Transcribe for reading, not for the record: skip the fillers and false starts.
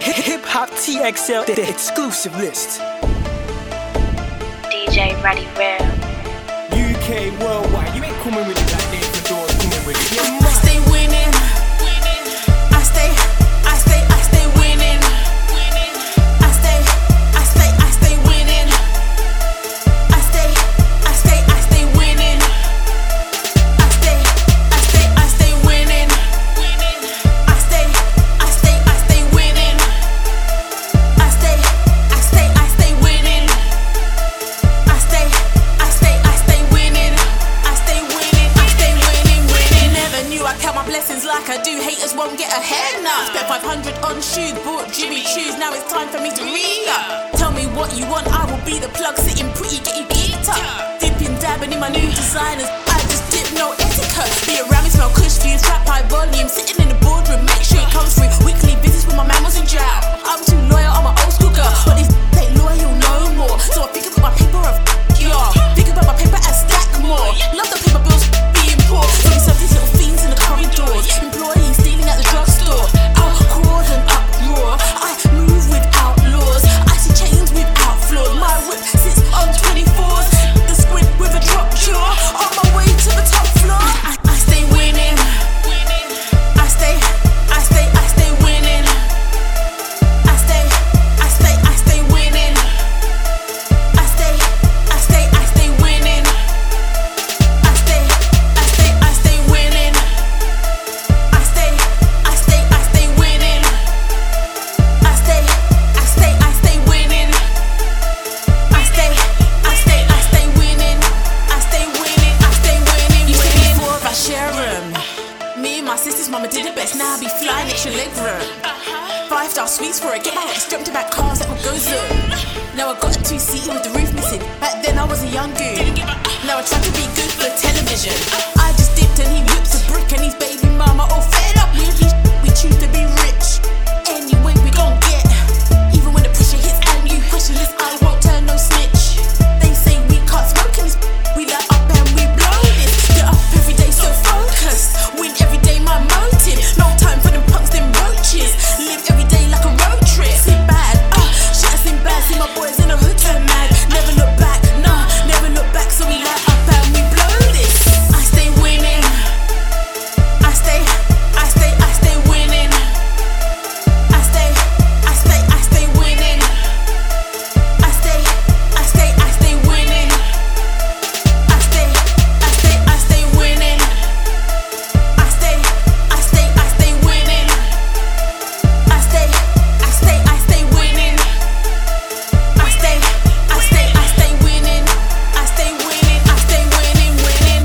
Hip Hop TXL, the exclusive list. DJ Ready Real. UK worldwide, you ain't coming with it like Dave Fedora coming with it. I stay winning. I stay winning. I stay winning. I stay winning. I stay winning. I stay winning. Never knew I count my blessings like I do. Haters won't get ahead now. Spent 500 on shoes, bought Jimmy shoes. Now it's time for me to re-up. Tell me what you want, I will be the plug. Sitting pretty, get you geeked up. Dipping, dabbing in my new designers. I just dip, no etiquette. Be around me, smell kush views, trap high volume. Sitting in the boardroom, make sure it comes through. Weekly business when my man was in jail. I'm too loyal, I'm an old school girl. But these ain't loyal no more. So I think about my paper of y'all. Think about my paper and stack more. Love the paper bills being poor. So we serve these little fiends in the corridors. Employees stealing at the drugstore. Out crawls and uproar. I move without laws. I see chains without flaws. My whip sits on 24s. The squid with a drop jaw. On my way to the top floor. I stay winning. I stay winning. I stay winning. I stay winning. I stay winning. I stay winning. I stay winning. You said before I share 'em. Me and my sister's mama did the best. Now I be flying extra leg room. 5-star suites for it. Get my ex jumped about cars that would go zoom. Now I got a 2-seater with the roof missing. Back then I was a young goon. Now I try to be good for television. I just dipped and he